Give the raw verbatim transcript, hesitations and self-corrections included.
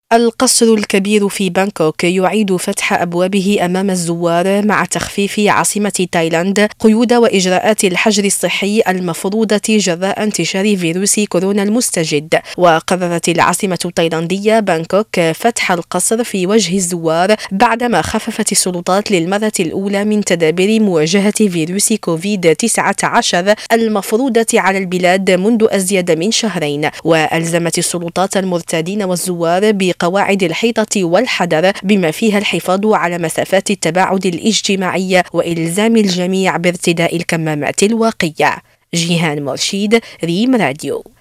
القصر الكبير في بانكوك يعيد فتح أبوابه أمام الزوار مع تخفيف عاصمة تايلاند قيود وإجراءات الحجر الصحي المفروضة جراء انتشار فيروس كورونا المستجد. وقررت العاصمة التايلاندية بانكوك فتح القصر في وجه الزوار بعدما خففت السلطات للمرة الأولى من تدابير مواجهة فيروس كوفيد تسعة عشر المفروضة على البلاد منذ أزيد من شهرين. وألزمت السلطات المرتادين والزوار بقواعد الحيطة والحذر بما فيها الحفاظ على مسافات التباعد الاجتماعي وإلزام الجميع بارتداء الكمامات الواقية. جيهان مرشيد، ريم راديو.